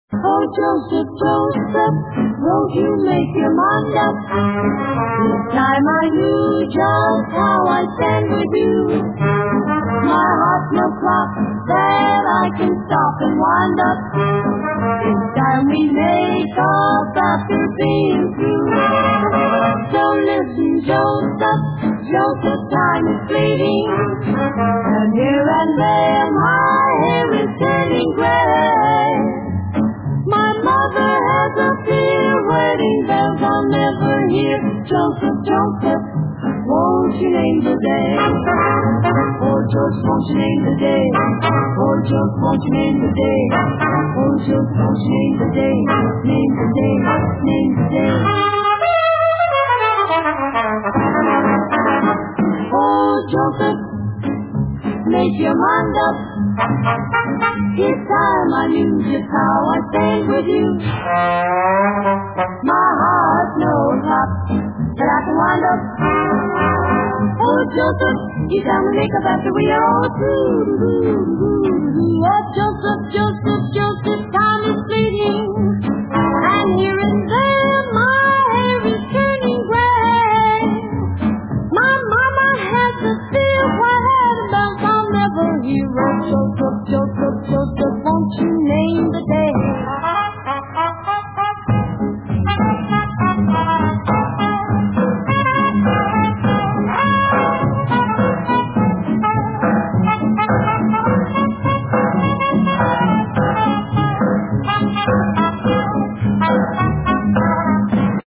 Oh, Joseph, Joseph, won't you make your mind up? This time I knew just how I stand with you. My heart's no clock that I can stop and wind up. This time we make up after being through. So listen, Joseph, Joseph, time is fleeting. And here and there my hair is turning gray. My mother has a fear, wedding bells I'll never hear. Joseph, Joseph, won't you name the day? Oh, Joseph, won't you name the day? Oh, Joseph, won't you name the day? Oh, Joseph, won't you name the day? Name the day, name the day. Oh, Joseph, make your mind up. This time I knew just how I stand with you. My heart knows not that I can wind up. Oh, Joseph, you tell me make up after we all through.